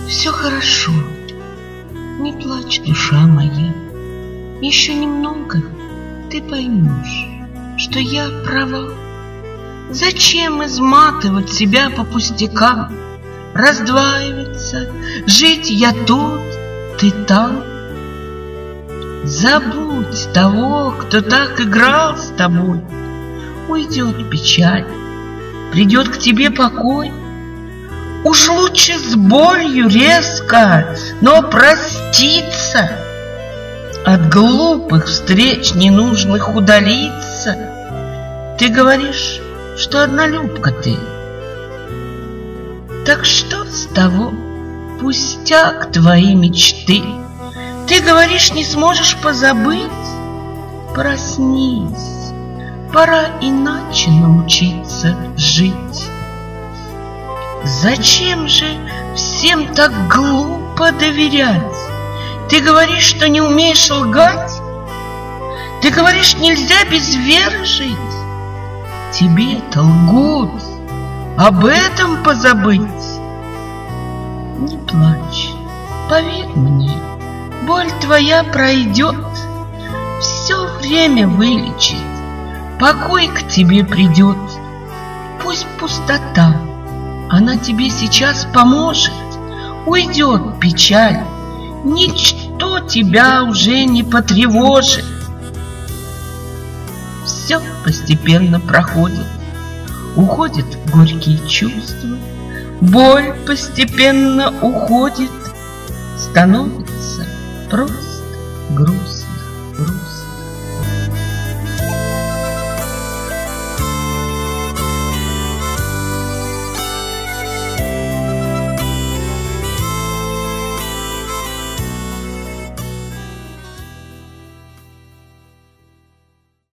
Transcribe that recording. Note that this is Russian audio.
Все хорошо. Не плачь, душа моя. Еще немного ты поймешь, что я права. Зачем изматывать себя по пустякам, раздваиваться, жить я тут, ты там? Забудь того, кто так играл с тобой. Уйдет печаль, придет к тебе покой. Уж лучше с болью резко, но проститься, от глупых встреч ненужных удалиться. Ты говоришь, что однолюбка ты. Так что с того? Пустяк твои мечты. Ты говоришь, не сможешь позабыть? Проснись, пора иначе научиться жить. Зачем же всем так глупо доверять? Ты говоришь, что не умеешь лгать? Ты говоришь, нельзя без веры жить? Тебе-то лгут, об этом позабыть. Не плачь, поверь мне, боль твоя пройдет, все время вылечит, покой к тебе придет. Пусть пустота, она тебе сейчас поможет. Уйдет печаль, ничто тебя уже не потревожит. Все постепенно проходит, уходят горькие чувства, боль постепенно уходит, становится просто грустно, грустно.